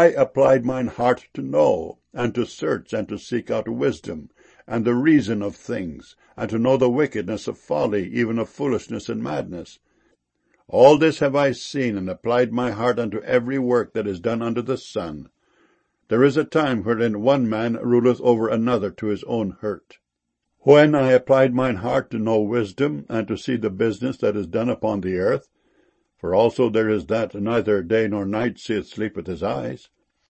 I applied mine heart to know, and to search, and to seek out wisdom, and the reason of things, and to know the wickedness of folly, even of foolishness and madness. All this have I seen, and applied my heart unto every work that is done under the sun. There is a time wherein one man ruleth over another to his own hurt. When I applied mine heart to know wisdom, and to see the business that is done upon the earth, for also there is that neither day nor night seeth sleep with his eyes,